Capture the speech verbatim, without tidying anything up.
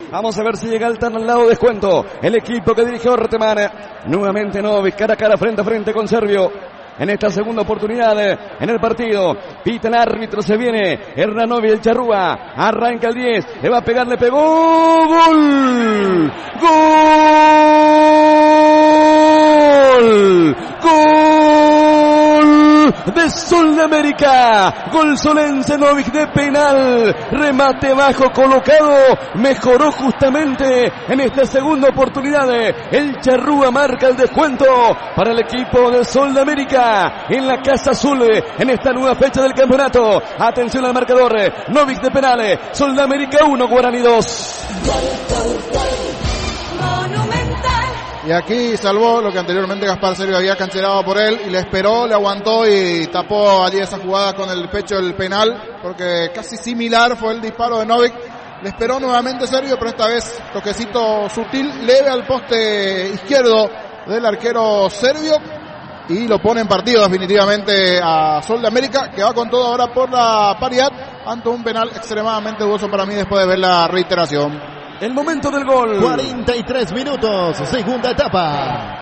Vamos a ver si llega al tan al lado descuento. El equipo que dirige Orteman. Nuevamente Novik, cara a cara, frente a frente con Servio. En esta segunda oportunidad en el partido. Pita el árbitro, se viene Hernanovi, el charrúa. Arranca el diez, le va a pegar, le pegó. ¡Gol! ¡Gol! ¡Gol! De Sol de América. Gol solense, Novik de penal. Remate bajo colocado. Mejoró justamente en esta segunda oportunidad. El charrúa marca el descuento para el equipo de Sol de América en la Casa Azul en esta nueva fecha del campeonato. Atención al marcador. Novik de penales. Sol de América uno, Guaraní dos. Y aquí salvó lo que anteriormente Gaspar Servio había cancelado por él y le esperó, le aguantó y tapó allí esa jugada con el pecho del penal, porque casi similar fue el disparo de Novik. Le esperó nuevamente Servio, pero esta vez toquecito sutil, leve al poste izquierdo del arquero serbio y lo pone en partido definitivamente a Sol de América, que va con todo ahora por la paridad ante un penal extremadamente dudoso para mí después de ver la reiteración. El momento del gol. cuarenta y tres minutos, segunda etapa.